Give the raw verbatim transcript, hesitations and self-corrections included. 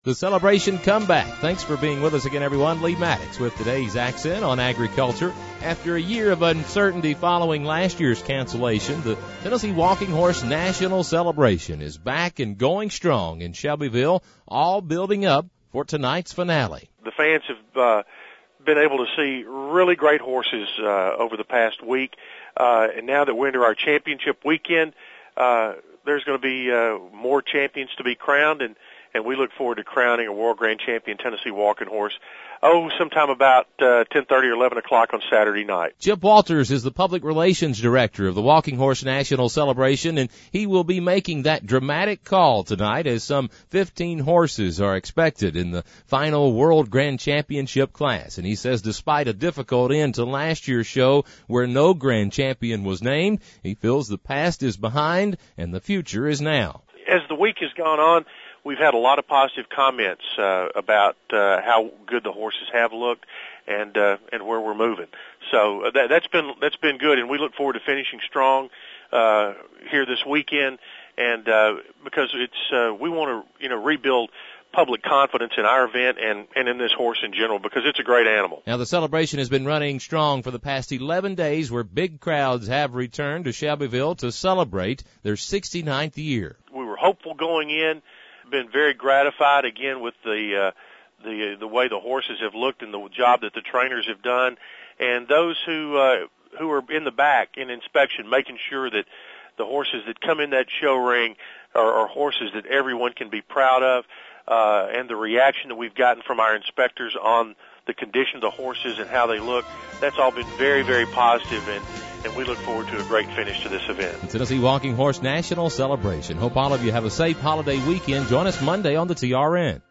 The Celebration Comeback. Thanks for being with us again, everyone. Lee Maddox with today's accent on agriculture. After a year of uncertainty following last year's cancellation, the Tennessee Walking Horse National Celebration is back and going strong in Shelbyville, all building up for tonight's finale. The fans have uh, been able to see really great horses uh, over the past week, uh, and now that we're into our championship weekend, uh, there's going to be uh, more champions to be crowned, and And we look forward to crowning a World Grand Champion Tennessee Walking Horse, oh, sometime about uh, ten thirty or eleven o'clock on Saturday night. Chip Walters is the Public Relations Director of the Walking Horse National Celebration, and he will be making that dramatic call tonight as some fifteen horses are expected in the final World Grand Championship class. And he says despite a difficult end to last year's show where no Grand Champion was named, he feels the past is behind and the future is now. As the week has gone on, we've had a lot of positive comments uh, about uh, how good the horses have looked and uh, and where we're moving. So uh, that, that's been that's been good, and we look forward to finishing strong uh, here this weekend. And uh, because it's uh, we want to you know rebuild public confidence in our event and, and in this horse in general because it's a great animal. Now the celebration has been running strong for the past eleven days, where big crowds have returned to Shelbyville to celebrate their sixty-ninth year. We were hopeful going in. Been very gratified again with the uh, the the way the horses have looked and the job that the trainers have done, and those who uh, who are in the back in inspection, making sure that the horses that come in that show ring are, are horses that everyone can be proud of, uh, and the reaction that we've gotten from our inspectors on the condition of the horses and how they look, that's all been very, very positive, and, and we look forward to a great finish to this event. The Tennessee Walking Horse National Celebration. Hope all of you have a safe holiday weekend. Join us Monday on the T R N.